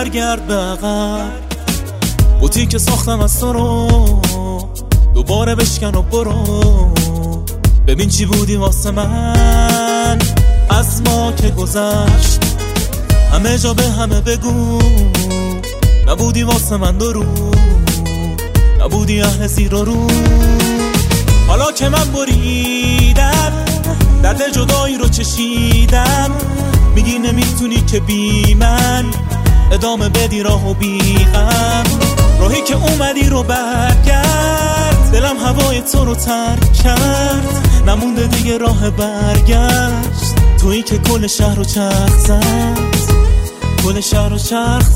برگرد به عقب. بوتی که ساختم از تو رو دوباره بشکن و برو. ببین چی بودی واسه من از ما که گذشت. همه جا به همه بگو نبودی واسه من درو، نبودی اهل زیر و رو. حالا که من بریدم درد جدایی رو چشیدم، میگی نمیتونی که بی من ادامه بدی راه و بی غم. راهی که اومدی رو برگرد، دلم هوای تو رو ترک کرد. نمونده دیگه راه برگشت، تویی که کل شهر رو چرخ زد، کل شهر رو چرخ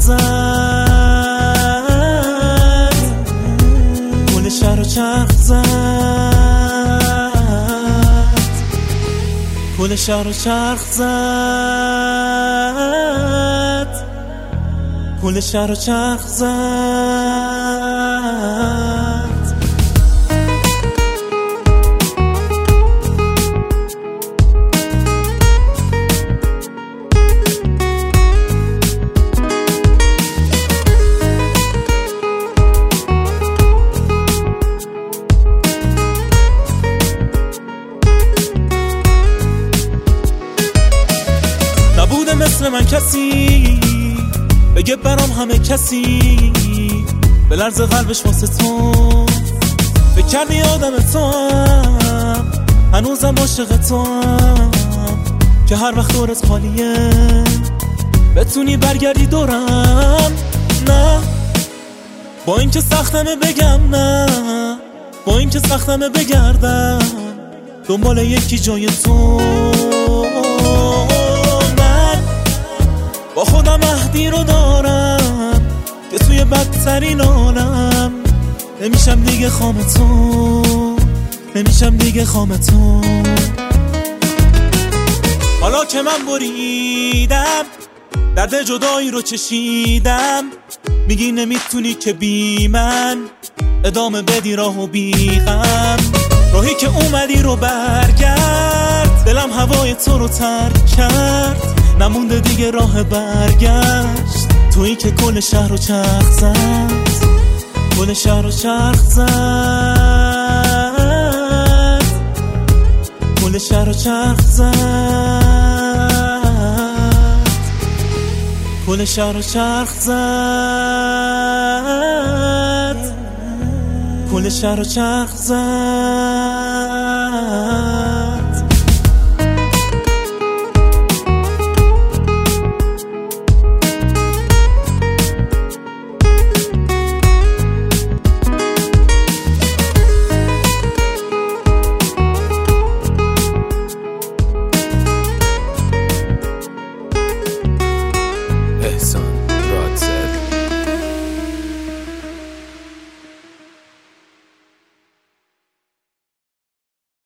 زد، کل شهر رو چرخ زد، کل شهر رو چرخ زد، کل شهر رو چرخ زد. نبوده مثل من کسی بگه برام همه کسی، به لرز قلبش واسه تو فکر کردی آدم تو هم، هنوزم عاشق تو هم، که هر وقت دورت خالیه بتونی برگردی دورم. نه با اینکه سختمه بگم نه، با اینکه سختمه بگردم دنبال یکی جای تو. با خودم عهدی رو دارم که توی بدترین عالم نمیشم دیگه خام تو، نمیشم دیگه خام تو. حالا که من بریدم درد جدایی رو چشیدم، میگی نمیتونی که بی من ادامه بدی راه و بی غم. راهی که اومدی رو برگرد، دلم هوای تو رو ترک کرد. نمونده دیگه راه برگشت، تویی که کل شهر رو چرخ زد، کل شهر رو چرخ زد، کل شهر رو چرخ زد، کل شهر رو چرخ زد، کل شهر رو چرخ زد.